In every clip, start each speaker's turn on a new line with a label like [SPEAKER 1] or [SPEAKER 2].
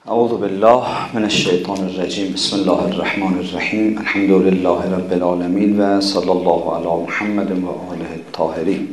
[SPEAKER 1] اعوذ بالله من الشیطان الرجیم. بسم الله الرحمن الرحیم. الحمد لله رب العالمین و صلی الله علی محمد و آله الطاهرین.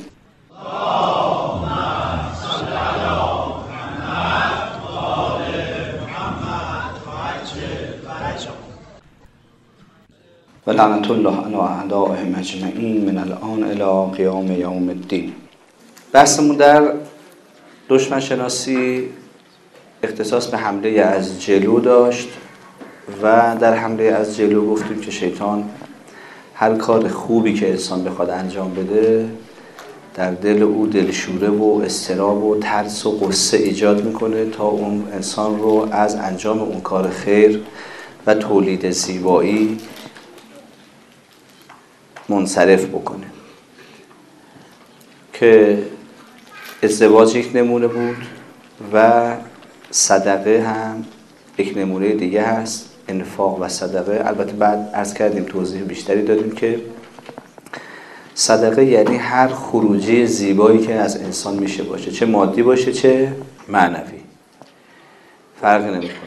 [SPEAKER 1] و لعنت الله علی اعدائهم اجمعین من الان الی قیام یوم الدین. بحثمون در دشمن شناسی اختصاص به حمله از جلو داشت و در حمله از جلو گفتیم که شیطان هر کار خوبی که انسان بخواد انجام بده در دل او دلشوره و اضطراب و ترس و غصه ایجاد میکنه تا اون انسان رو از انجام اون کار خیر و تولید زیبایی منصرف بکنه. که ازدواج یک نمونه بود و صدقه هم یک نمونه دیگه هست. انفاق و صدقه، البته بعد عرض کردیم توضیح بیشتری دادیم که صدقه یعنی هر خروجی زیبایی که از انسان میشه باشه، چه مادی باشه چه معنوی، فرقی نمیکنه.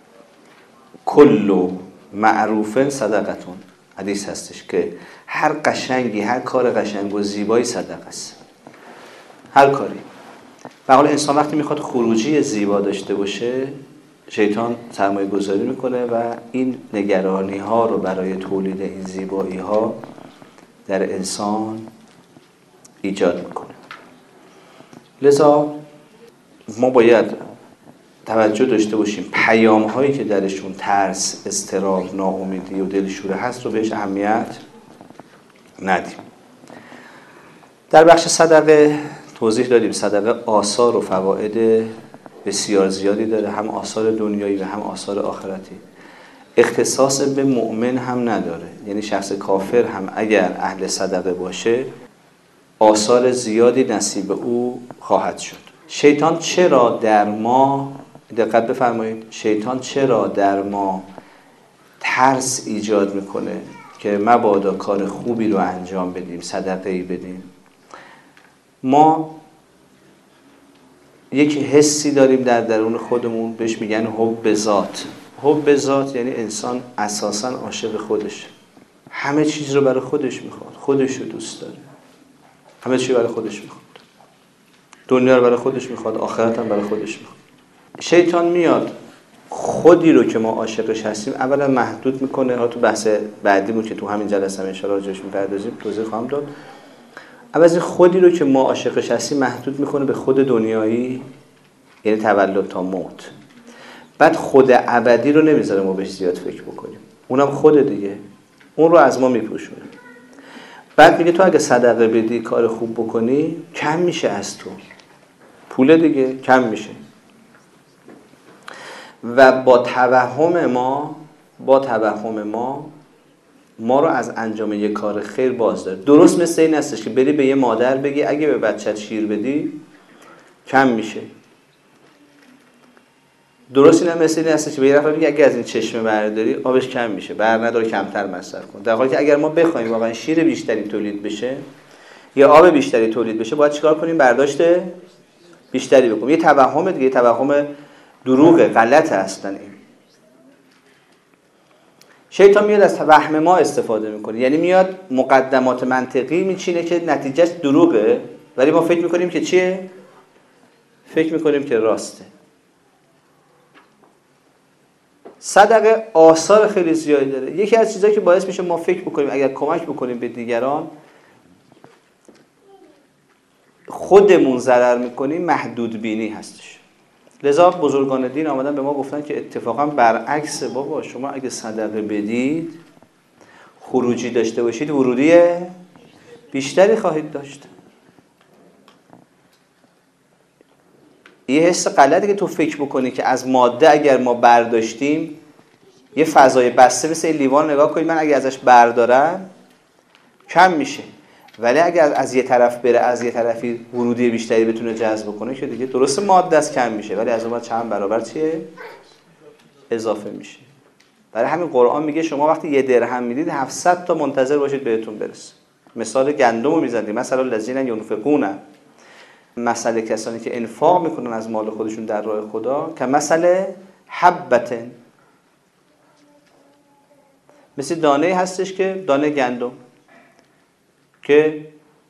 [SPEAKER 1] کل معروف صدقتون، حدیث هستش که هر قشنگی، هر کار قشنگ و زیبایی صدقه است. هر کاری. و حالا انسان وقتی میخواد خروجی زیبا داشته باشه، شیطان سرمایه گذاری میکنه و این نگرانی ها رو برای تولید این زیبایی ها در انسان ایجاد میکنه. لذا ما باید توجه داشته باشیم پیام هایی که درشون ترس، اضطراب، ناامیدی و دلشوره هست رو بهش اهمیت ندیم. در بخش صدقه توضیح دادیم صدقه آثار و فواید بسیار زیادی داره، هم آثار دنیایی و هم آثار آخرتی. اختصاص به مؤمن هم نداره، یعنی شخص کافر هم اگر اهل صدقه باشه آثار زیادی نصیب او خواهد شد. شیطان چرا در ما، دقت بفرمایید، شیطان چرا در ما ترس ایجاد میکنه که مبادا کار خوبی رو انجام بدیم، صدقه‌ای بدیم؟ ما یک حسی داریم در درون خودمون بهش میگن حب ذات. حب ذات یعنی انسان اساساً عاشق خودشه، همه چیز رو برای خودش میخواد، خودش رو دوست داره، همه چیز برای خودش میخواد، دنیا رو برای خودش میخواد، آخرت هم برای خودش میخواد. شیطان میاد خودی رو که ما عاشقش هستیم اولا محدود میکنه. ها تو بحث بعدیمون که تو همین جلسه ان شاء الله راجعش میپردازیم توضیح خواهم داد. اول این خودی رو که ما عاشقش هستیم محدود میکنه به خود دنیایی، یعنی تولد تا موت. بعد خود ابدی رو نمیذاره ما بهش زیاد فکر بکنیم، اونم خود دیگه، اون رو از ما میپوشونه. بعد میگه تو اگه صدقه بدی، کار خوب بکنی، کم میشه از تو، پول دیگه کم میشه. و با توهم ما رو از انجام یک کار خیر باز داره. درست مثل این هستش که بری به یه مادر بگی اگه به بچت شیر بدی کم میشه. درست این هم مثل این هستش که به یه نفر بگی اگه از این چشمه برداری آبش کم میشه، بر نداره کمتر مصرف کن. در حالی که اگر ما بخوایم واقعا شیر بیشتری تولید بشه یا آب بیشتری تولید بشه باید چیکار کنیم؟ برداشت بیشتری بکنیم. یه توهم دیگه، توهم دروغه، غلطه اصلا. این شیطان میاد از وهم ما استفاده میکنه، یعنی میاد مقدمات منطقی میچینه که نتیجهش دروغه ولی ما فکر میکنیم که چیه؟ فکر میکنیم که راسته. صدقه آثار خیلی زیادی داره. یکی از چیزایی که باعث میشه ما فکر بکنیم اگر کمک بکنیم به دیگران خودمون ضرر میکنیم محدود بینی هستش. لذا بزرگان دین آمدن به ما گفتن که اتفاقا برعکس، بابا شما اگه صدقه بدید، خروجی داشته باشید، ورودی بیشتری خواهید داشت. یه حس غلطی که تو فکر بکنی که از ماده اگر ما برداشتیم یه فضای بسته مثل لیوان نگاه کنید، من اگه ازش بردارم کم میشه، ولی اگر از یه طرف بره، از یه طرفی ورودی بیشتری بتونه جذب کنه که دیگه درست ماده است کم میشه ولی از اون بعد چند برابر چیه؟ اضافه میشه. برای همین قرآن میگه شما وقتی یه درهم میدید 700 تا منتظر باشید بهتون برسه. مثال گندم رو میزنیم، مثلا الذین ینفقون، مثل کسانی که انفاق میکنن از مال خودشون در راه خدا، که مثل حبتن، مثل دانه هستش که دانه گندم که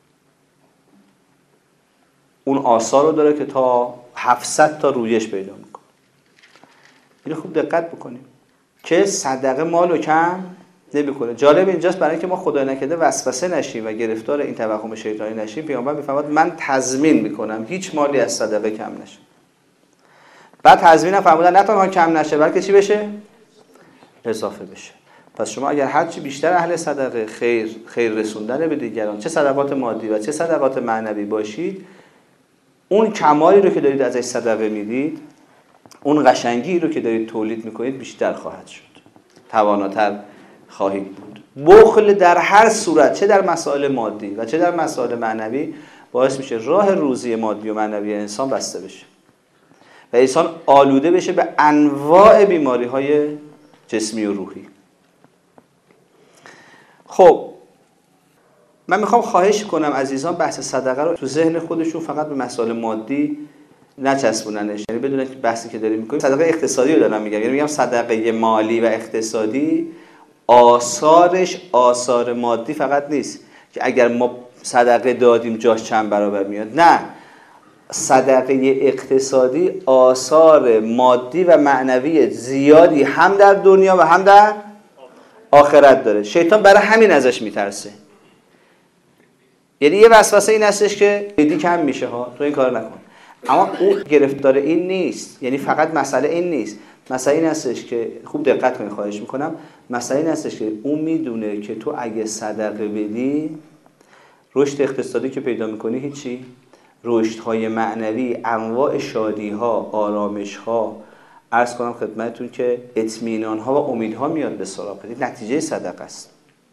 [SPEAKER 1] اون آثار رو داره که تا 700 تا رویش پیدا میکنه. اینو خوب دقت بکنیم که صدقه مالو کم نمیکنه. جالب اینجاست برای اینکه ما خدای نکرده وسوسه نشیم و گرفتار این توهم شیطانی نشیم، پیامبر میفرماد من تضمین میکنم هیچ مالی از صدقه کم نشه. بعد تضمینم فرمودن نه تنها کم نشه بلکه چی بشه؟ اضافه بشه. پس شما اگر هر چی بیشتر اهل صدقه، خیر رسوندن به دیگران، چه صدقات مادی و چه صدقات معنوی باشید، اون کمالی رو که دارید ازش صدقه میدید، اون قشنگی رو که دارید تولید میکنید بیشتر خواهد شد، تواناتر خواهید بود. بخل در هر صورت، چه در مسائل مادی و چه در مسائل معنوی، باعث میشه راه روزی مادی و معنوی انسان بسته بشه و انسان آلوده بشه به انواع بیماری‌های جسمی و روحی. خب من میخوام خواهش کنم عزیزان بحث صدقه رو تو ذهن خودشون فقط به مسائل مادی نچسبوننش، یعنی بدونن که بحثی که داریم میکنیم صدقه اقتصادی رو دارم میگم. یعنی میگم صدقه مالی و اقتصادی آثارش آثار مادی فقط نیست که اگر ما صدقه دادیم جاش چند برابر میاد، نه، صدقه اقتصادی آثار مادی و معنوی زیادی هم در دنیا و هم در آخرت داره. شیطان برای همین ازش میترسه. یعنی یه وسوسه این هستش که دیدی کم میشه ها، تو این کار نکن. اما اون گرفتار این نیست. یعنی فقط مسئله این نیست. مسئله این هستش که خوب دقت کنید، خواهش میکنم. مسئله این هستش که اون میدونه که تو اگه صدقه بدی، رشد اقتصادی که پیدا میکنی هیچی، رشدهای معنوی، انواع شادیها، آرامشها، عرض کنم خدمتتون که اطمینانها و امیدها میاد به سراغت. نتیجه صدقه است.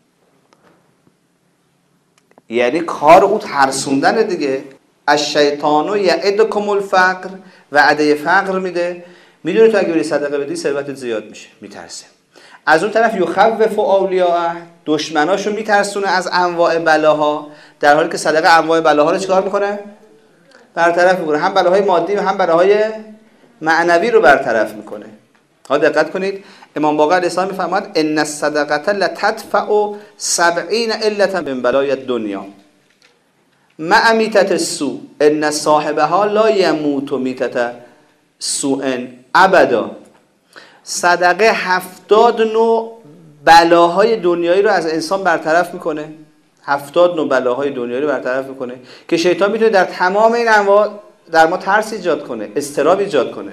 [SPEAKER 1] یعنی کار او ترسوندن دیگه. الشیطان یعدکم الفقر، وعده فقر میده. میدونه تو اگه بری صدقه بدی ثروتت زیاد میشه، میترسه. از اون طرف یخوف اولیاءه، دشمناشو میترسونه از انواع بلاها، در حالی که صدقه انواع بلاها رو چیکار میکنه؟ برطرف میکنه. هم بلاهای مادی و هم بلاهای معنوی رو برطرف میکنه. ها دقت کنید، امام باقر علیه السلام میفرماد ان الصدقه لتدفع 70 علة من بلای الدنیا مع میتة السوء ان صاحبها لا یموت میتة سوء ابدا. صدقه 70 نوع بلاهای دنیایی رو از انسان برطرف میکنه. 70 نوع بلاهای دنیایی رو برطرف میکنه که شیطان میتونه در تمام این انواع در ما ترس ایجاد کنه، اضطراب ایجاد کنه.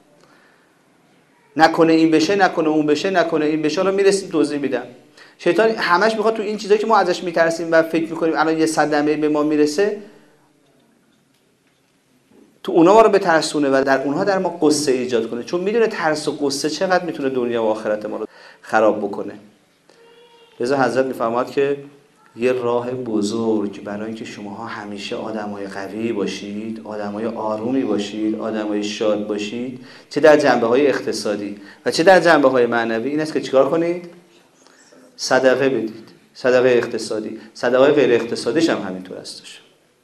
[SPEAKER 1] نکنه این بشه، نکنه اون بشه، نکنه این بشه. حالا میرسیم توضیح میدم. شیطان همش میخواد تو این چیزایی که ما ازش میترسیم و فکر میکنیم الان یه صدمه به ما میرسه، تو اونا ما رو بترسونه و در اونها در ما قصه ایجاد کنه، چون میدونه ترس و قصه چقدر میتونه دنیا و آخرت ما رو خراب بکنه. لذا حضرت میفرماد که یه راه بزرگ برای اینکه شماها همیشه آدمای قوی باشید، آدمای آرومی باشید، آدمای شاد باشید، چه در جنبه‌های اقتصادی و چه در جنبه‌های معنوی، این است که چیکار کنید؟ صدقه بدید. صدقه اقتصادی، صدقه غیر اقتصادیش هم همینطور هستش.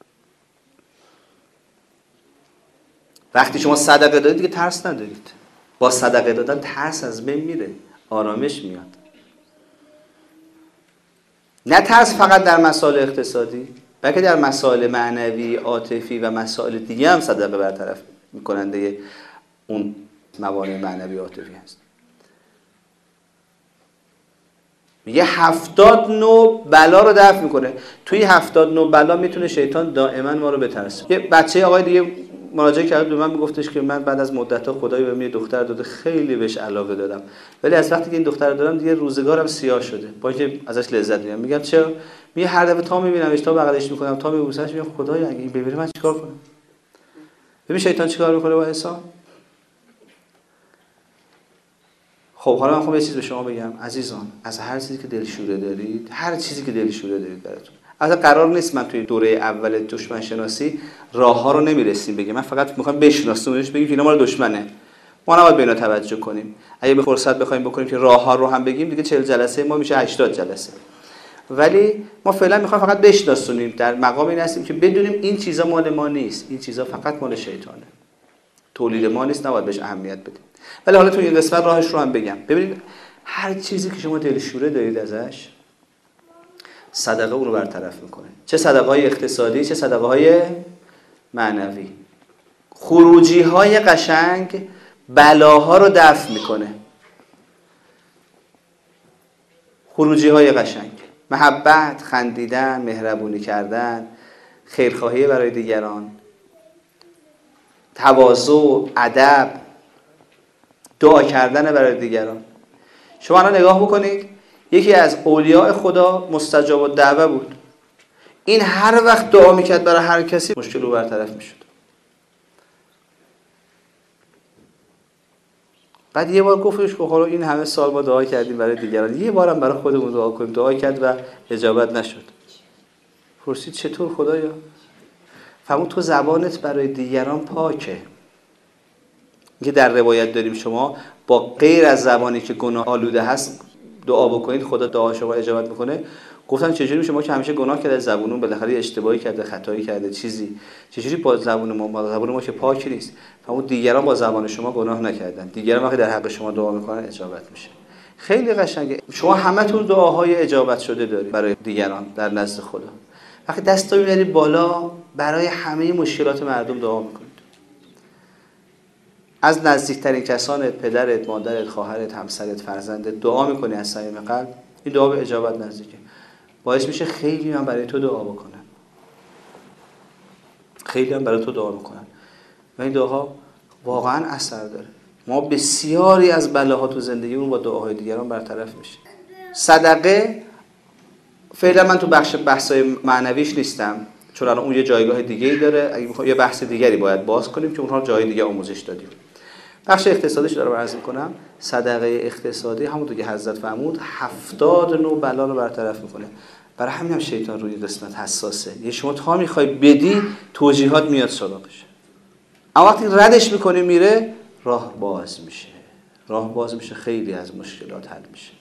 [SPEAKER 1] وقتی شما صدقه دادید دیگه ترس ندارید. با صدقه دادن ترس از بین میره، آرامش میاد. نه ترس فقط در مسائل اقتصادی، بلکه در مسائل معنوی، عاطفی و مسائل دیگه هم صدقه برطرف میکننده اون موانع معنوی عاطفی هست. میگه 70 نوع بلا رو دفع میکنه. توی 70 نوع بلا میتونه شیطان دائما ما رو بترسونه. یه بچه آقای دیگه مراجعه کرد به من، میگفتش که من بعد از مدت‌ها خدای بهم یه دختر داده، خیلی بهش علاقه دارم، ولی از وقتی که این دختر رو دارم دیگه روزگارم سیاه شده، با اینکه ازش لذت میبرم. میگم چرا؟ میگه هر دفعه تا میبینمش، تا بغلش میکنم، تا میبوسمش، میگم خدایا اگه این ببینه من چیکار کنم؟ ببین شیطان چیکار میکنه با انسان. خب حالا من یه چیز به شما بگم عزیزان، از هر چیزی که دلشوره دارید، هر چیزی که دلشوره دارید براتون، اصلا قرار نیست من توی دوره اول دشمن شناسی راه ها رو نمیرسیم بگم، من فقط میخوام بشناسیمش، بگیم که اینا ما دشمنه، ما نباید به اینا توجه کنیم. اگه به فرصت بخوایم بکنیم که راه ها رو هم بگیم دیگه 40 جلسه ما میشه 80 جلسه، ولی ما فعلا میخوایم فقط بشناسونیم. در مقام این هستیم که بدونیم این چیزا مال ما نیست، این چیزا فقط مال شیطانه. تولید ما نیست، نباید بهش اهمیت بدیم. ولی حالا تو این قسمت راهش رو هم بگم. ببینید هر چیزی که شما دلشوره دارید ازش، صدقه اون رو برطرف میکنه. چه صدقه های اقتصادی، چه صدقه های معنوی. خروجی های قشنگ بلاها رو دفع میکنه. خروجی های قشنگ، محبت، خندیدن، مهربونی کردن، خیرخواهی برای دیگران، تواضع، ادب، دعا کردن برای دیگران. شما الان نگاه بکنید، یکی از اولیاء خدا مستجاب الدعوه بود. این هر وقت دعا میکرد برای هر کسی مشکل رو برطرف میشد. بعد یه بار گفتش که حالا این همه سال ما دعا کردیم برای دیگران، یه بارم برای خودمون دعا کنیم. دعا کرد و اجابت نشد. پرسید چطور خدایا؟ فرمود تو زبانت برای دیگران پاکه. که در روایت داریم شما با غیر از زبانی که گناه آلوده هست دعا بکنید خدا دعا شما اجابت میکنه. گفتن چجوری شما که همیشه گناه کرده، زبونمون بالاخره اشتباهی کرده، خطایی کرده، چیزی، چجوری با زبون ما که پاک نیست؟ فرمود دیگران با زبان شما گناه نکردن، دیگران وقتی در حق شما دعا میکنن اجابت میشه. خیلی قشنگه. شما همتون دعاهای اجابت شده دارید برای دیگران در نزد خدا. وقتی دست میبری بالا برای همه مشکلات مردم دعا میکنید. از نزدیکترین کسانت، پدرت، مادرت، خواهرت، همسرت، فرزندت دعا میکنی از صمیم قلب، این دعا به اجابت نزدیکه. باعث میشه خیلی هم برای تو دعا بکنن. خیلی هم برای تو دعا میکنن. و این دعاها واقعا اثر داره. ما بسیاری از بلاها تو زندگیمون با دعاهای دیگران برطرف میشه. صدقه فعلا من تو بحثای معنویش نیستم، چون الان اون یه جایگاه دیگه‌ای داره. اگه میخوام یه بحث دیگری باید باز کنیم که اونها جای دیگه آموزش دادیم. بخش اقتصادیش دارم عرض می‌کنم. صدقه اقتصادی همونطور که حضرت فرمود 70 نوع بلا رو برطرف میکنه. برای همین هم شیطان روی قسمت حساسه. یه شما تا میخوای بدی توجیهات میاد سراغش، اما وقتی ردش میکنی میره، راه باز میشه. راه باز میشه، خیلی از مشکلات حل میشه.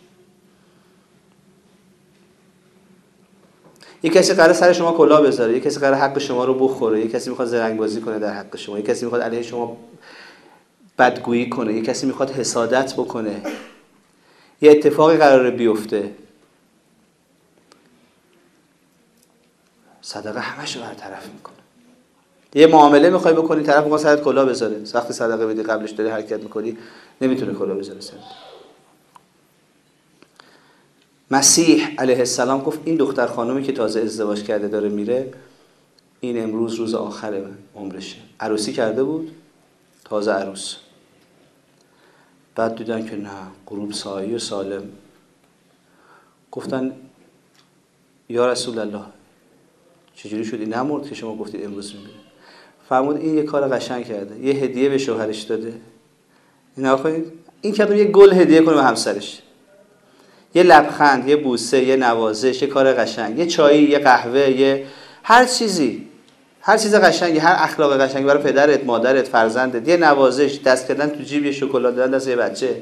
[SPEAKER 1] یک کسی قراره سر شما کلاه بذاره، یک کسی قراره حق شما رو بخوره، یک کسی میخواد زرنگ‌بازی کنه در حق شما، یک کسی میخواد علیه شما بدگویی کنه، یک کسی میخواد حسادت بکنه، یه اتفاقی قراره بیفته. صدقه همش رو برطرف میکنه. یه معامله میخوای بکنی، طرف میخواد سرت کلاه بذاره، وقتی صدقه بدی قبلش داری حرکت میکنی نمیتونه کلاه بذاره سرت. مسیح علیه السلام گفت این دختر خانومی که تازه ازدواج کرده داره میره، این امروز روز آخر عمرشه. عروسی کرده بود، تازه عروس. بعد دیدن که نه، غروب سایه و سالم. گفتن یا رسول الله چجوری شد این نمرد که شما گفتید امروز میره؟ فرمود این یه کار قشنگ کرده، یه هدیه به شوهرش داده. اینا کنید این کردم یه گل هدیه کنه به همسرش، یه لبخند، یه بوسه، یه نوازش، یه کار قشنگ، یه چایی، یه قهوه، یه هر چیزی، هر چیز قشنگی، هر اخلاق قشنگی برای پدرت، مادرت، فرزندت، یه نوازش، دست کردن تو جیب یه شکلات دادن دست یه بچه،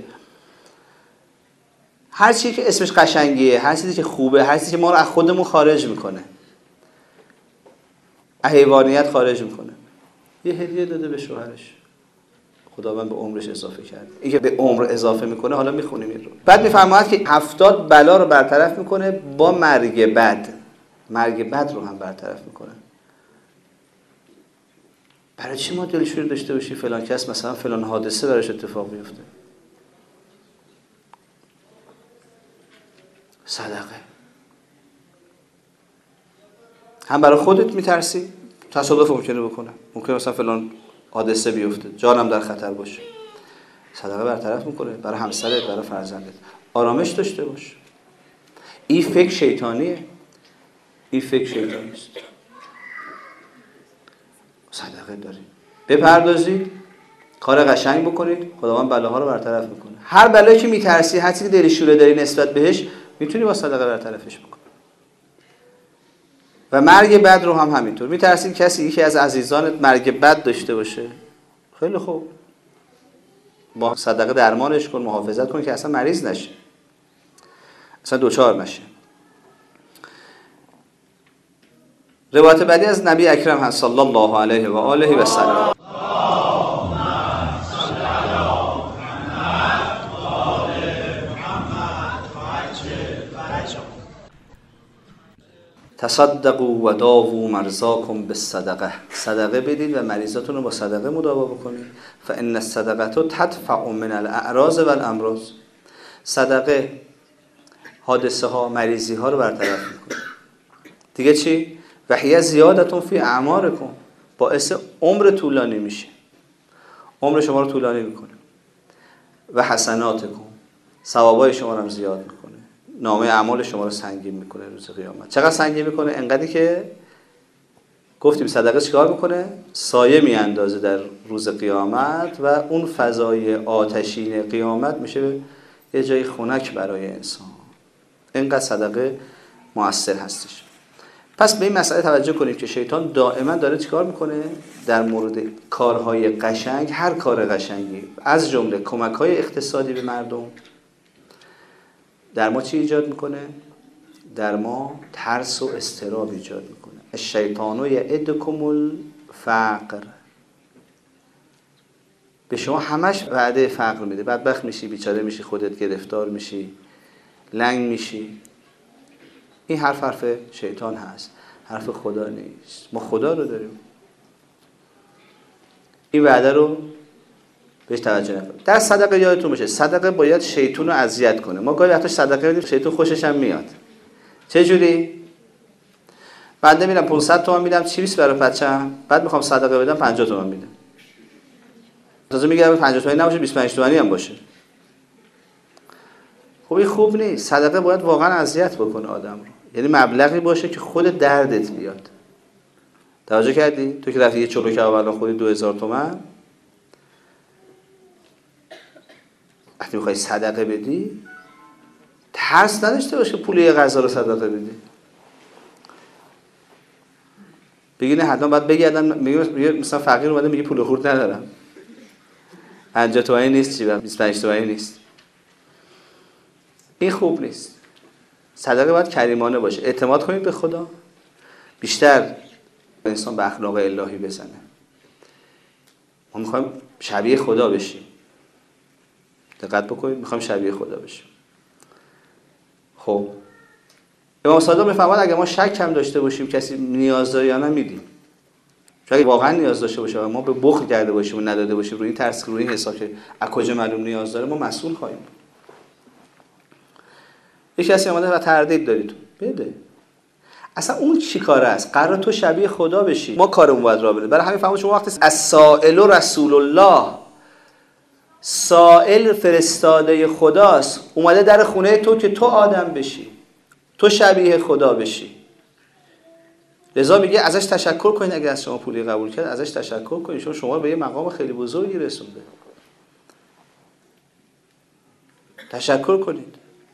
[SPEAKER 1] هر چیزی که اسمش قشنگیه، هر چیزی که خوبه، هر چیزی که ما رو از خودمون خارج میکنه، از حیوانیت خارج میکنه، یه هدیه داده به شوهرش. خداوند به عمرش اضافه کرد. این که به عمر اضافه میکنه حالا میخونیم این رو. بعد میفرماید که 70 بلا رو برطرف میکنه با مرگ بد. مرگ بد رو هم برطرف میکنه. برای چی ما دلشوری داشته باشی فلان کس مثلا فلان حادثه براش اتفاق بیفته؟ صدقه. هم برای خودت میترسی، تصادف ممکنه بکنه، ممکنه مثلا فلان حادثه بیفته، جانم در خطر باشه. صدقه برطرف میکنه. برای همسرت، برای فرزندت آرامش داشته باش. این فکر شیطانیه، این فکر شیطانی است. صدقه داری بپردازید، کار قشنگ بکنید، خداوند بلاها رو برطرف میکنه. هر بلایی که میترسی، هر چیزی که دلی شوره داری نسبت بهش، میتونی با صدقه برطرفش بکنی. و مرگ بد رو هم همینطور. میترسی کسی یکی از عزیزانت مرگ بد داشته باشه، خیلی خوب، با صدقه درمانش کن، محافظت کن که اصلا مریض نشه، اصلا دوچار نشه. روایت بعدی از نبی اکرم هست صلی الله علیه و آله و سلم. تصدقوا و داووا مرضاکم بالصدقه، صدقه بدید و مریضاتون رو با صدقه مداوا بکنید. فان الصدقه تدفع من الاعراض والامراض، صدقه حادثه ها، مریضی ها رو برطرف میکنه. دیگه چی؟ و هی زیادتون فی اعمارکم، باعث عمر طولانی میشه، عمر شما رو طولانی میکنه. و حسناتکم، ثوابای شما رو هم زیاد میکنه، نامه اعمال شما رو سنگین میکنه روز قیامت. چقدر سنگین میکنه؟ انقدری که گفتیم صدقه چیکار میکنه؟ سایه میاندازه در روز قیامت و اون فضای آتشین قیامت میشه یه جای خنک برای انسان. اینقدر صدقه مؤثر هستش. پس به این مسئله توجه کنیم که شیطان دائما داره چیکار میکنه در مورد کارهای قشنگ، هر کار قشنگی از جمله کمک‌های اقتصادی به مردم، در ما چی ایجاد میکنه؟ در ما ترس و اضطراب ایجاد میکنه. الشیطان یعدکم الفقر، به شما همش وعده فقر میده، بدبخت میشی، بیچاره میشی، خودت گرفتار میشی، لنگ میشی. این حرف شیطان هست، حرف خدا نیست. ما خدا رو داریم. این وعده رو بهش توجه نکنید. در صدقه یادتون باشه صدقه باید شیطان رو اذیت کنه. ما گاهی وقتا صدقه میدیم شیطان خوشش هم میاد. چه جوری؟ بنده میرم 500 تومان میدم چیپس برای بچه‌م، بعد میخوام صدقه بدم 50 تومان میدم. تازه میگم 50 تومانی نباشه 25 تومانی هم باشه. خب این خوب نیست. صدقه باید واقعا اذیت بکنه آدم رو. یعنی مبلغی باشه که خود دردت بیاد. توجه کردی؟ تو که رفتی یه چلو کباب الان خودی 2000 تومان، وقتی میخوای صدقه بدی ترس نداشته باشه پول یه غذا رو صدقه بدی. بگی نه حتما باید بگردن، میگه مثلا فقیر اومده میگه پول خورد ندارم، 50 تومانی نیست، چی 25 تومانی نیست. این خوب نیست. صدقه باید کریمانه باشه. اعتماد کنید به خدا، بیشتر انسان به اخلاق الهی بزنه. ما میخوایم شبیه خدا بشیم. دقت بکنید، میخوایم شبیه خدا بشیم. خب امام صادق میفرماد اگه ما شک هم داشته باشیم کسی نیاز داره یا نه میدیم. چون اگه واقعا نیاز داشته باشه و ما به بخل کرده باشیم و نداده باشیم، روی این ترس، روی این حساب که از کجا معلوم نیاز داره، ما مسئول خواهیم بود. یک کسی اومده و تردید دارید بده. اصلا اون چی کاره است؟ قرار تو شبیه خدا بشی. ما کارمون باید راه بره. برای همین فهمید شما وقتی السائل رسول الله، سائل فرستاده خداست، اومده در خونه تو که تو آدم بشی، تو شبیه خدا بشی. لذا میگه ازش تشکر کنید. اگه از شما پولی قبول کرد ازش تشکر کنید، چون شما به یه مقام خیلی بزرگی رسونده. تشکر کنید.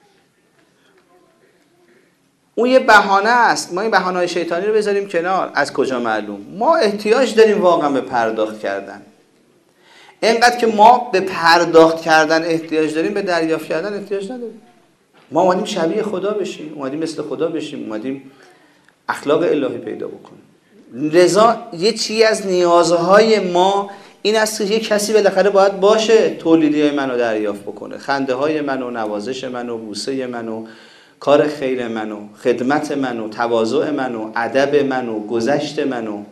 [SPEAKER 1] اون یه بهانه است. ما این بهانه‌های شیطانی رو بذاریم کنار. از کجا معلوم؟ ما احتیاج داریم واقعا به پرداخت کردن. اینقدر که ما به پرداخت کردن احتیاج داریم، به دریافت کردن احتیاج نداریم. ما اومدیم شبیه خدا بشیم، اومدیم مثل خدا بشیم، اومدیم اخلاق الهی پیدا بکنیم. لذا یه چیزی از نیازهای ما این است که یه کسی بالاخره باید باشه تولیدی‌های منو دریافت بکنه، خنده های منو، نوازش منو، بوسه منو، کار خیر منو، خدمت منو، تواضع منو، ادب منو، گذشت منو،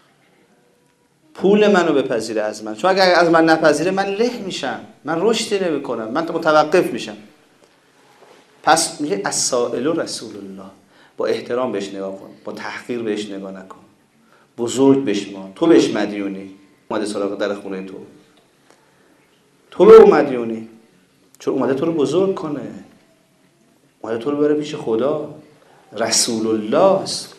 [SPEAKER 1] پول منو بپذیره از من. چون اگر از من نپذیره من له میشم، من رشدی نمیکنم، من متوقف میشم. پس میگه السائل رسول الله، با احترام بهش نگاه کن، با تحقیر بهش نگاه نکن، بزرگ بشمان. تو بهش مدیونی. اومده سراغ در خونه تو به اون مدیونی، چون اومده تو رو بزرگ کنه، اومده تو رو بره پیش خدا. رسول الله است،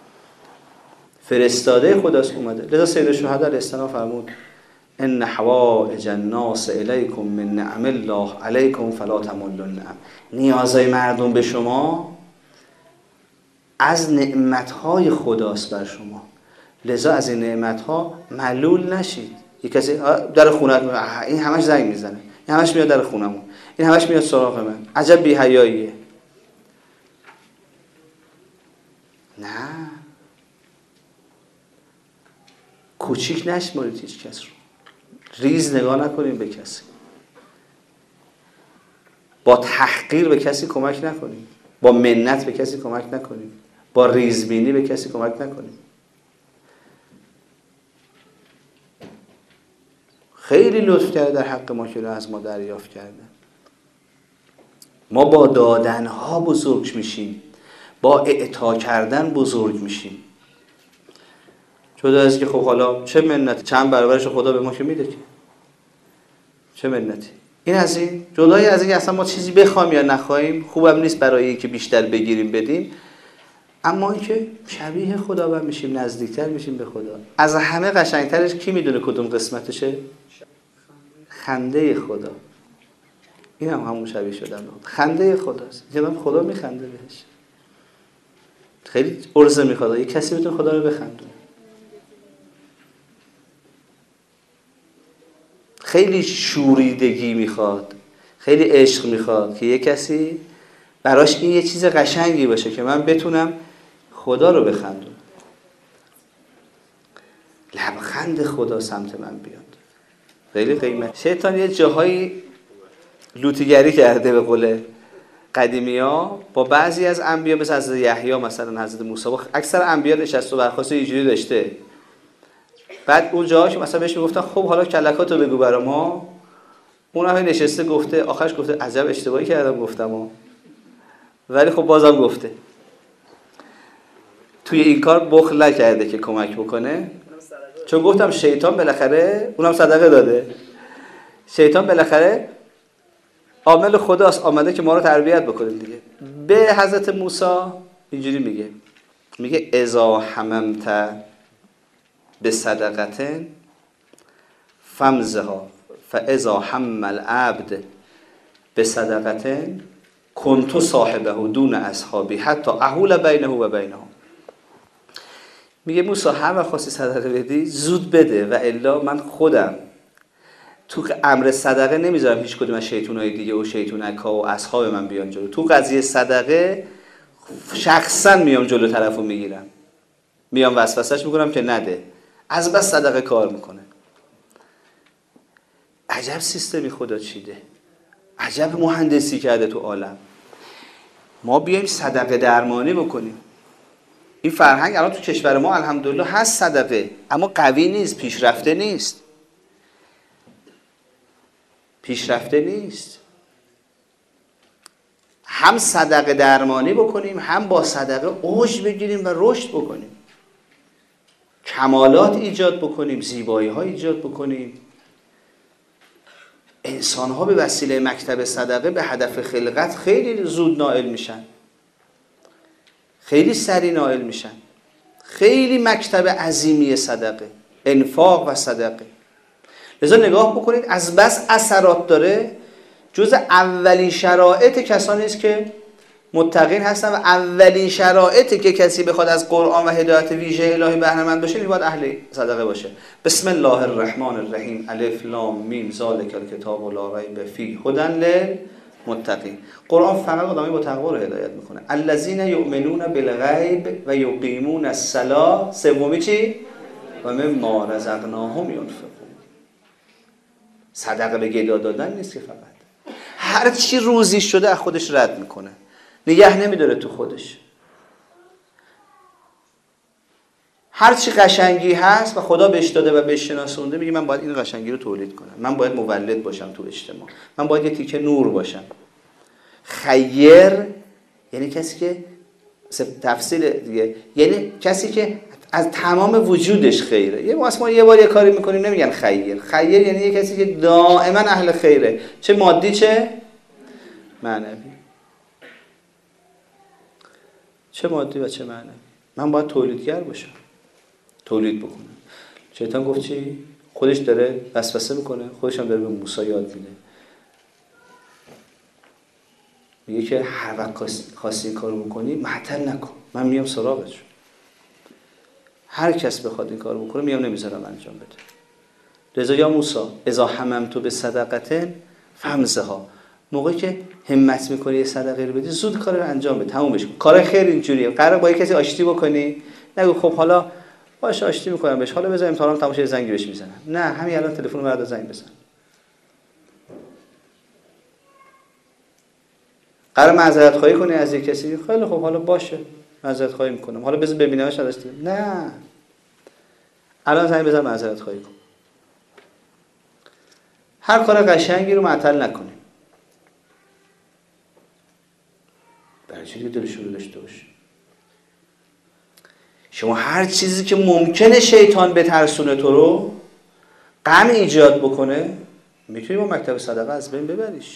[SPEAKER 1] فرستاده خداست اومده. لذا سید الشهدا علیه السلام فرمود ان حوائج الناس الیکم من نعم الله علیکم فلا تملوا النعم. نیازهای مردم به شما از نعمتهای خداست بر شما، لذا از این نعمتها معلول نشید. یک کسی در خونت این همش زنگ میزنه، این همش میاد در خونمون، این همش میاد سراغ من، عجب بی حیاییه. نه، کوچیک نشمارید هیچ کس رو، ریز نگاه نکنید به کسی، با تحقیر به کسی کمک نکنید، با منت به کسی کمک نکنید، با ریزبینی به کسی کمک نکنیم. خیلی لطف کرده در حق ما که از ما دریافت کرده. ما با دادنها بزرگ میشیم، با اعطا کردن بزرگ میشیم. جدا از که خب حالا چه منتی، چند برابرش خدا به ما که میده که چه منتی. این از این، جدای از این اصلا ما چیزی بخوایم یا نخوایم خوبم نیست برای اینکه بیشتر بگیریم بدیم، اما اینکه شبیه خداوند میشیم، نزدیکتر میشیم به خدا. از همه قشنگترش کی میدونه کدوم قسمتشه؟ خنده خدا. این هم همون شبیه شدن بود. خنده خداست. جناب خدا میخنده بهش. خیلی عرضه میخواد یه کسی بتونه خدا رو بخندونه. خیلی شوریدگی میخواد، خیلی عشق میخواد که یه کسی براش این یه چیز قشنگی باشه که من بتونم خدا رو بخندونم. لبخند خدا سمت من بیاد. خیلی قیمت. شیطان یه جاهایی لوطیگری کرده به قول قدیمی‌ها با بعضی از انبیا، مثل حضرت یحیی، مثلا حضرت موسی، اکثر انبیا نشست و برخاست اینجوری داشته. بعد اون جاها که مثلا بهش میگفتن خب حالا کلکاتو بگو برا ما، اون هم نشسته گفته، آخرش گفته عجب اشتباهی کردم گفتم ولی خب بازم گفته. توی این کار بخل نکرده که کمک بکنه، چون گفتم شیطان بالاخره اونم صدقه داده. شیطان بالاخره عامل خداست، آمده که ما رو تربیت بکنه دیگه. به حضرت موسی اینجوری میگه اذا هممت به صدقتن فمزها فاذا هم العبد به صدقتن کنت صاحبه دون اصحابی حتی احول بینه و بینهم. میگه موسی هر وقت خواستی صدقه بدی زود بده و الا من خودم تو امر صدقه نمیذارم هیچ کدوم از شیطونای دیگه و شیطونکا و اصحاب من بیان جلو. تو قضیه صدقه شخصا میام جلو طرفو میگیرم، میام وسوسهش میکنم که نده، از بس صدقه کار میکنه. عجب سیستمی خدا چیده، عجب مهندسی کرده تو عالم. ما بیایم صدقه درمانی بکنیم. این فرهنگ الان تو کشور ما الحمدلله هست صدقه، اما قوی نیست، پیشرفته نیست. هم صدقه درمانی بکنیم، هم با صدقه اوج بگیریم و رشد بکنیم، کمالات ایجاد بکنیم، زیبایی ها ایجاد بکنیم. انسان ها به وسیله مکتب صدقه به هدف خلقت خیلی زود نائل میشن، خیلی سریع نائل میشن. خیلی مکتب عظیمی صدقه، انفاق و صدقه. لذا نگاه بکنید از بس اثرات داره. جز اولین شرایط کسانی است که متقین هستن و اولین شرایطی که کسی بخواد از قرآن و هدایت ویژه الهی بهره مند بشه باید اهل صدقه باشه. بسم الله الرحمن الرحیم الف لام میم ذالک الکتاب لا ریب فیه هدی للمتقین. قرآن فقط آدمی با تقوا رو هدایت میکنه. الذین یؤمنون بالغیب و یقیمون الصلاة. سومی چی؟ و مما رزقناهم ینفقون. صدقه به گدا دادن نیست که فقط هر چی روزی شده از خودش رد میکنه، نگه نمیداره تو خودش. هر چی قشنگی هست و خدا بهش داده و بهش شناسونده میگه من باید این قشنگی رو تولید کنم، من باید مولد باشم تو اجتماع، من باید یه تیکه نور باشم. خیر یعنی کسی که تفصیل دیگه، یعنی کسی که از تمام وجودش خیره. یه ما یه بار یه کاری میکنیم نمیگن خیر. خیر یعنی یه کسی که دائما اهل خیره، چه مادی چه معنوی. چه مادی و چه معنوی. من باید تولیدگر باشم، تولید بکنم. شیطان گفت چی؟ خودش داره وسوسه میکنه، خودش هم داره به موسی یاد میده. میگه که هر وقت خواستی این کارو بکنی معطل نکن، من میام سراغش. هر کس بخواد این کارو بکنه میام نمیذارم انجام بده. لذا یا موسی اذا هممت به صدقه فمزها. موقعی که همت میکنی یه صدقه رو بدی زود کار رو انجام بده، تمومش کن. کار خیر اینجوریه. قرار با کسی آشتی بکنی، نگو خب حالا باشه آشتی میکنم بهش، حالا بذار امتحانم تموم شه زنگی بهش میزنم. نه، همین الان تلفن رو برات زنگ بزن. قرار معذرت خواهی کنی از یک کسی، خیلی خب حالا باشه، معذرت خواهی میکنم، حالا بذار ببینمش ازش دیگه. نه، الان زنگ بزن معذرت خواهی کن. هر کار قشنگی رو معطل نکنیم. برای چی دل شروع داشته باشی؟ شما هر چیزی که ممکنه شیطان بترسونه تو رو، غم ایجاد بکنه، میتونی با مکتب صدقه از بین ببریش.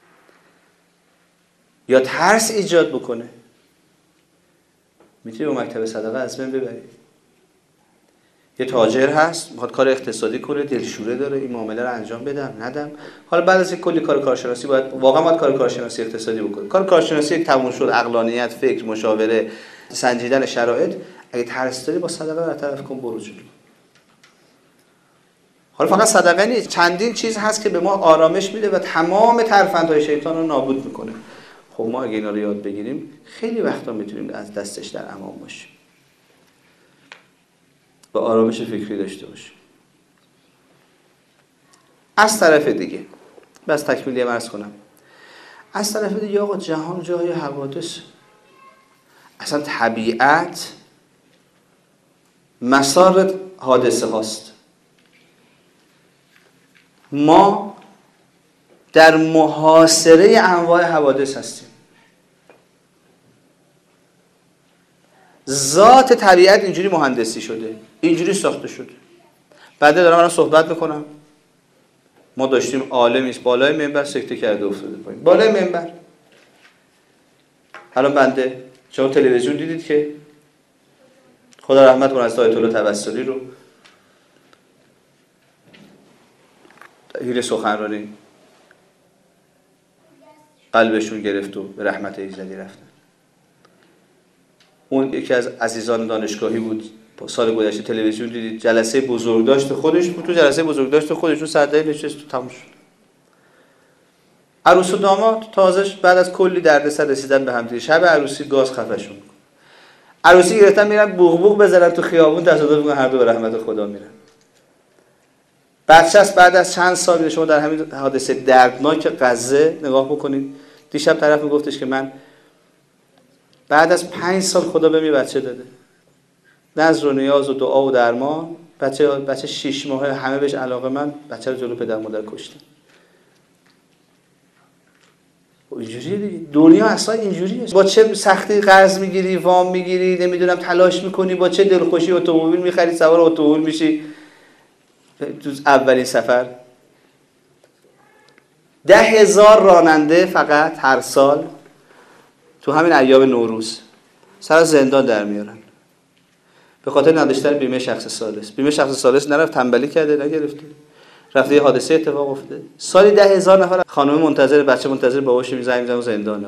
[SPEAKER 1] یا ترس ایجاد بکنه، میتونی با مکتب صدقه از بین ببری. یه تاجر هست میخواد کار اقتصادی کنه، دلشوره داره این معامله رو انجام بدم ندم. حالا بعد از کلی کار کارشناسی باید کار کارشناسی اقتصادی بکنه. کار کارشناسی تموم شد، عقلانیت، فکر، مشاوره، سنجیدن شرایط، اگه ترس داری با صدقه برطرف کن، برو جلو. حالا فقط صدقه نیست، چندین چیز هست که به ما آرامش میده و تمام ترفندهای شیطان رو نابود میکنه. خب ما اگه اینا رو یاد بگیریم خیلی وقتا میتونیم از دستش در امان باشیم و آرامش فکری داشته باشیم. از طرف دیگه بس تکمیلی عرض کنم، از طرف دیگه آقا جهان جای حوادث، اصلا طبیعت مسار حادثه هاست. ما در محاصره انواع حوادث هستیم. ذات طبیعت اینجوری مهندسی شده، اینجوری ساخته شده. بعد دارم صحبت میکنم، ما داشتیم عالمی بالای منبر سکته کرده افتاده پایین، بالای منبر. الان بنده شما تلویزیون دیدید که خدا رحمت کنه از آیت الله توسلی رو هیر سخنرانی قلبشون گرفت و به رحمت ایزدی رفتن. اون یکی از عزیزان دانشگاهی بود، سال گذشته تلویزیون دیدید، جلسه بزرگداشت خودش بود، تو جلسه بزرگداشت خودشون صدای نشست تو تموم شد. عروس و داماد تازش بعد از کلی دردسر رسیدن به هم دیگه، شب عروسی گاز خفشون می‌کنه. عروسی گرفتن میرن بوق بوق بزنن تو خیابون، تصادف می‌کنن هر دو به رحمت خدا میرن. بچه‌ست بعد از چند سال شما در همین حادثه دردناک غزه نگاه بکنید. دیشب طرف میگفتش که من بعد از 5 سال خدا بهم یه بچه داده، نذر و نیاز و دعا و درمان، بچه 6 ماهه، همه بهش علاقه من، بچه رو جلو پدر مادر کشتن. اینجوریه دیگه، دنیا اصلا اینجوریه. با چه سختی قرض میگیری، وام میگیری، نمیدونم تلاش میکنی، با چه دلخوشی اتومبیل میخری، سوار اتومبیل میشی تو اولین سفر. 10,000 راننده فقط هر سال تو همین ایام نوروز سر زندان در میارن به خاطر نداشتن بیمه شخص ثالث. بیمه شخص ثالث نرفت، تنبلی کرده، نگرفته، رفته یه حادثه اتفاق افتاده. سالی 10,000 نفر خانم منتظر، بچه منتظر باباش زنگ میزنه زندانه.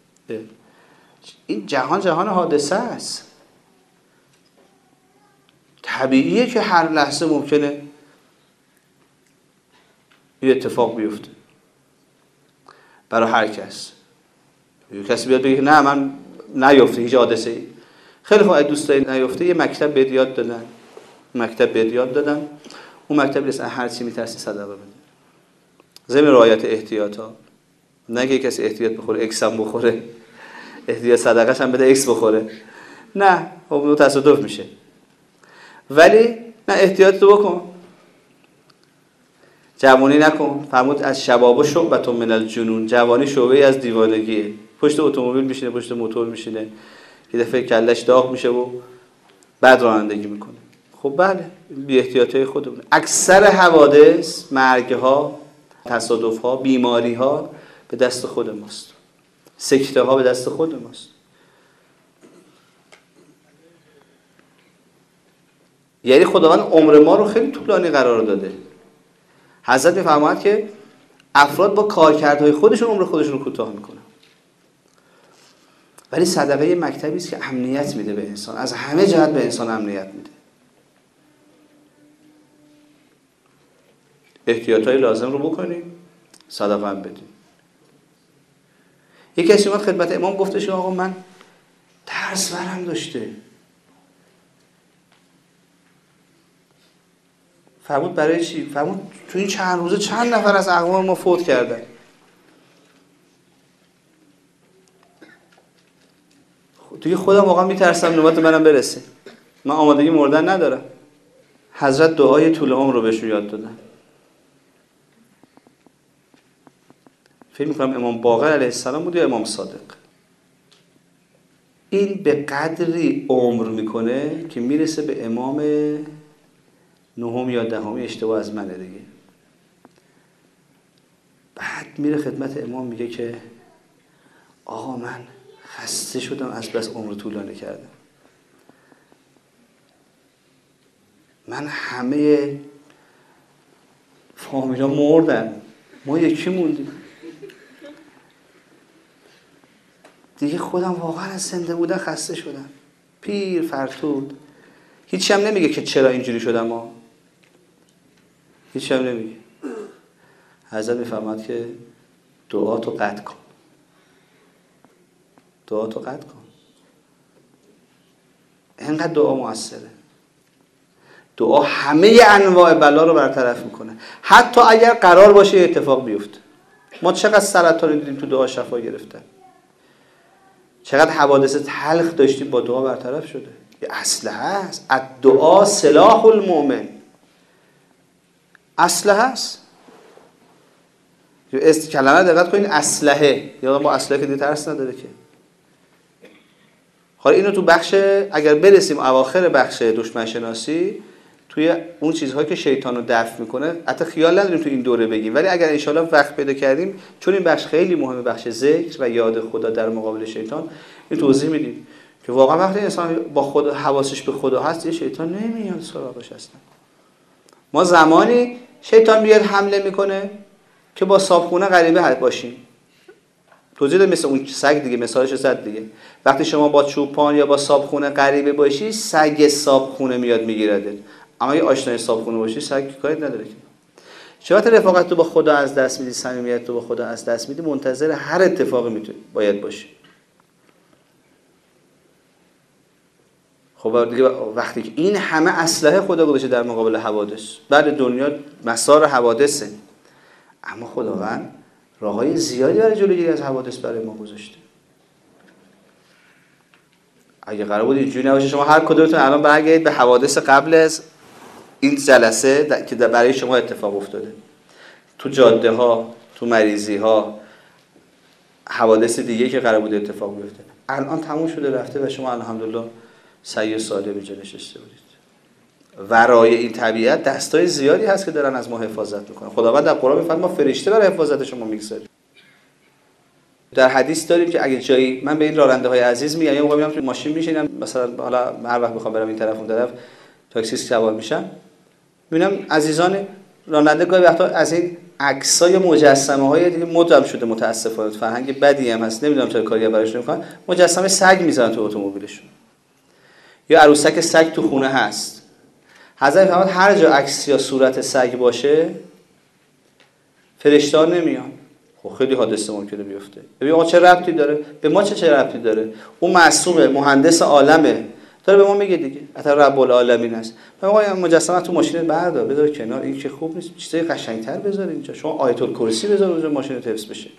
[SPEAKER 1] این جهان حادثه است. طبیعیه که هر لحظه ممکنه یه اتفاق بیفته برای هر کس. یه کسی بیاد بگه نه من نیفته هیچ حادثه‌ای. خیلی خوب، دوست داری نیفته، یه مکتب بهت یاد دادن. اون مکتب نیست هر چی میترسی صدقه بده. ضمن رعایت احتیاطات. نگه کسی احتیاط بخوره اکس هم بخوره، احتیاط صدقه‌ش هم بده اکس بخوره، نه خب تصادف میشه. ولی نه، احتیاط تو بکن، جوانی نکن. فرمود از شباب شعبة من الجنون، جوانی شعبه از دیوانگیه. پشت اتومبیل میشینه، پشت موتور میشینه، یه دفعه کلش داغ میشه و بعد رانندگی میکنه. خب بله، بی احتیاطی خودمون. اکثر حوادث، مرگ‌ها، تصادف‌ها، بیماری‌ها به دست خود ماست. سکته‌ها به دست خود ماست. یعنی خداوند عمر ما رو خیلی طولانی قرار داده. حضرت می‌فرماید که افراد با کارکردهای خودشون عمر خودشون رو کوتاه میکنن. ولی صدقه یه مکتبی است که امنیت میده به انسان، از همه جهت به انسان امنیت میده. احتیاطای لازم رو بکنیم، صدقه هم بدیم. یک کسی اومد خدمت امام گفتش آقا من ترس برم داشته. فرمود برای چی؟ فرمود تو این چند روزه چند نفر از اقوام ما فوت کردن. دیگه خودم واقعا میترسم نوبت منم برسه، من آمادگی مردن ندارم. حضرت دعای طول عمر رو بهشون یاد دادن. فکر میکنم امام باقر علیه السلام بود یا امام صادق. این به قدری عمر میکنه که میرسه به امام نهم یا دهمی، اشتباه از منه دیگه. بعد میره خدمت امام میگه که آقا من خسته شدم از بس عمر طولانی کردم، من همه فامیلا مردن، ما یکی موندیم، دیگه خودم واقعا از زنده بودن خسته شدم. پیر فرتود هیچی هم نمیگه که چرا اینجوری شدم، ما هیچی هم نمیگه. حضرت میفرماد که دعاتو قطع کن، دعاتو قطع کن. اینقدر دعا موثره. دعا همه انواع بلا رو برطرف میکنه، حتی اگر قرار باشه اتفاق بیفته. ما چقدر سرطان دیدیم تو دعا شفا گرفتن، چقدر حوادث تلخ داشتیم با دعا برطرف شده. یه اسلحه هست، الدعا سلاح المؤمن، اسلحه هست. کلمه دقت کنین، اسلحه، یا با اسلحه که دیگه ترس نداره که. حالا اینو تو بخش اگر برسیم اواخر بخش دشمن شناسی، توی اون چیزهایی که شیطان رو دفع میکنه، حتی خیال نداریم تو این دوره بگیم، ولی اگر انشالله وقت پیدا کردیم، چون این بخش خیلی مهمه، بخش ذکر و یاد خدا در مقابل شیطان، این توضیح میدیم که واقعا وقتی انسان با خود حواسش به خدا هست، یه شیطان نمیاد سراغش اصلا. ما زمانی شیطان میاد حمله میکنه که با صابخونه غریبه باشیم. توضیح دادم مثل اون سگ دیگه، مثالش زد دیگه. وقتی شما با چوپان یا با صابخونه غریبه باشی، سگ صابخونه میاد میگیرده. اما اگه آشنای صابخونه باشی، سگ کاری نداره که. شما رفاقت تو با خدا از دست میدی، صمیمیت تو با خدا از دست میدی، منتظر هر اتفاقی باید باشی. خب دیگه وقتی که این همه اسلحه خدا گذاشته در مقابل حوادث، بعد دنیا مسار حوادثه، اما خداوند راههای زیادی برای جلوگیری از حوادث برای ما گذاشته. اگه قرار بود اینجوری نباشه، شما هر کدومتون الان برگردید به حوادث قبل از این جلسه که برای شما اتفاق افتاده، تو جاده ها، تو مریضی ها، حوادث دیگه که قرار بود اتفاق بیفته، الان تموم شده رفته و شما الحمدلله سعی و سالم اینجا نشسته بودید. ورای این طبیعت دستای زیادی هست که دارن از ما حفاظت میکنن. خداوند در قرآن میفرماید ما فرشته برای حفاظت شما میگذاریم. در حدیث داریم که اگه جایی، من به این راننده های عزیز میگم، یا موقع میام تو ماشین میشینم، مثلا حالا هر وقت بخوام برم این طرف اون طرف، تاکسی سوار میشم، میبینم عزیزان راننده گاهی وقتا از این عکسای مجسمه های دیگه مدام شده، متاسفانه فرهنگ بدی هم هست، نمیدونم چرا کاری براش نمیکنن، مجسمه سگ میذارن تو اتومبیلشون، یا عروسک سگ تو خونه هست. حضرت فرمود هر جا عکس یا صورت سگ باشه فرشته‌ها نمیان. خب خیلی حادثه ممکنه بیفته. ببین آقا چه ربطی داره؟ به ما چه ربطی داره؟ اون معصومه، مهندس عالمه، داره به ما میگه دیگه، حتی رب العالمین است. آقا مجسمه تو ماشین بردار، بذار کنار، این که خوب نیست، چیزای قشنگ‌تر بذار اینجا. شما آیت الکرسی بذار اونجا، ماشینت حفظ بشه.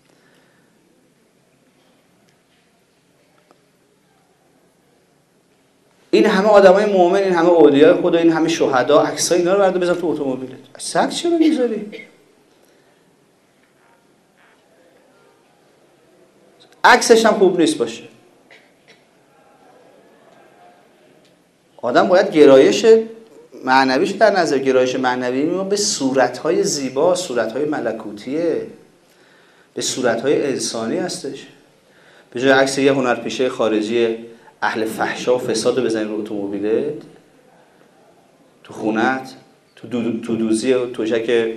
[SPEAKER 1] این همه آدمای مؤمن، این همه اولیاء خدا، این همه شهدا، عکسای اینا رو بردار بذار تو اتومبیلت. سگ چرا میذاری؟ عکسش هم خوب نیست باشه. آدم باید گرایش معنویش در نظر، گرایش معنوی ما به صورت‌های زیبا، صورت‌های ملکوتیه، به صورت‌های انسانی هستش. به جای عکس یه هنرپیشه خارجی اهل فحشا و فساد رو بزنید رو اتومبیلت، تو خونت، تو دوزی توشک،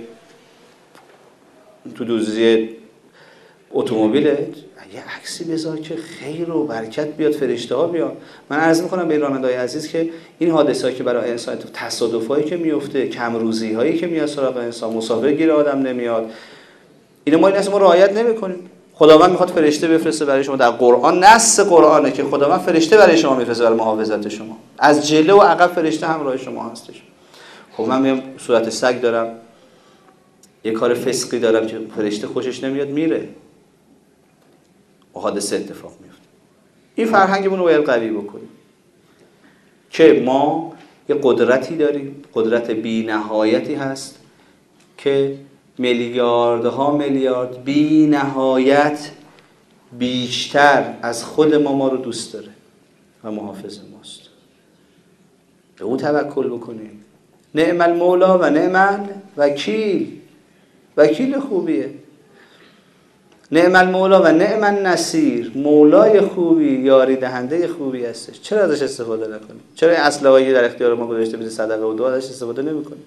[SPEAKER 1] تو دوزی اتومبیلت یه عکسی بذار که خیر و برکت بیاد، فرشته ها بیان. من عرض میکنم به راننده‌های عزیز که این حادثه‌ای که برای انسان، تصادفایی که میفته، کم روزی هایی که میاد سراغ انسان، مسافر گیر آدم نمیاد، اینو ما رعایت نمیکنیم. خداوند میخواد فرشته بفرسته برای شما. در قرآن نص قرآنه که خداوند فرشته برای شما میفرسته برای محافظت شما، از جلو و عقب فرشته همراه شما هستش. خب من میام صورت سگ دارم، یه کار فسقی دارم که فرشته خوشش نمیاد، میره، حادثه اتفاق میفته. این فرهنگمون رو باید قوی بکنیم که ما یه قدرتی داریم، قدرت بی نهایتی هست که میلیاردها میلیارد بی نهایت بیشتر از خود ما رو دوست داره و محافظ ماست. به اون توکل بکنیم. نعم المولا و نعم الوکیل، وکیل خوبیه. نعم المولا و نعم النصیر، مولای خوبی، یاری دهنده خوبی هستش. چرا ازش استفاده نکنیم؟ چرا این اسلحه‌ای در اختیار ما گذاشته بده صدقه و دعا ازش استفاده نمی‌کنیم؟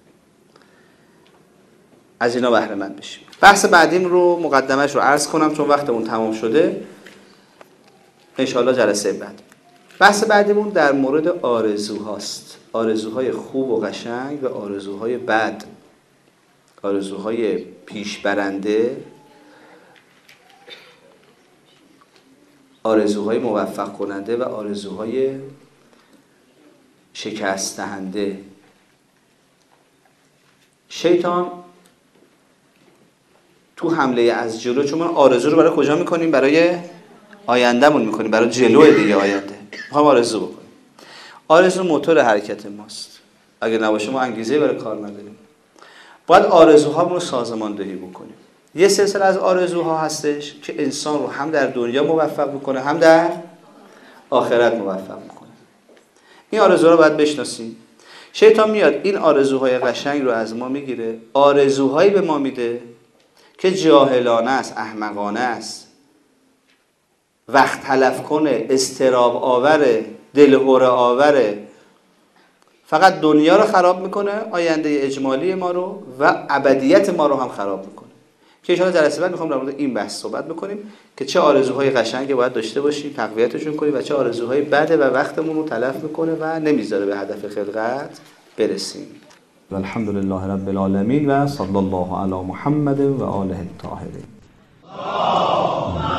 [SPEAKER 1] از اینا بهره مند بشیم. بحث بعدیم رو مقدمه‌اش رو عرض کنم چون وقتمون تمام شده. ان شاءالله جلسه بعد. بحث بعدیمون در مورد آرزوهاست. آرزوهای خوب و قشنگ و آرزوهای بد. آرزوهای پیشبرنده، آرزوهای موفق کننده و آرزوهای شکست دهنده. شیطان تو حمله از جلو، چون ما آرزو رو برای کجا میکنیم؟ برای آیندهمون میکنیم، برای جلو دیگه آینده میخوام آرزو بکنیم. آرزو موتور حرکت ماست. اگه نباشه ما انگیزه برای کار نداریم. باید آرزوهامون رو سازماندهی بکنیم. یه سلسله از آرزوها هستش که انسان رو هم در دنیا موفق میکنه هم در آخرت موفق میکنه. این آرزوها رو باید بشناسیم. شیطان میاد این آرزوهای قشنگ رو از ما میگیره، آرزوهایی به ما میده که جاهلانه است، احمقانه است، وقت تلف کنه، اضطراب آوره، دلهره آوره، فقط دنیا رو خراب میکنه، آینده اجمالی ما رو و ابدیت ما رو هم خراب میکنه. که ان شاءالله جلسه بعد میخوام در مورد این بحث صحبت بکنیم که چه آرزوهای قشنگی باید داشته باشیم، تقویتشون کنیم و چه آرزوهای بده و وقتمون رو تلف میکنه و نمیذاره به هدف خلقت برسیم. الحمدلله رب العالمین و صلی الله علی محمد و آله الطاهرین.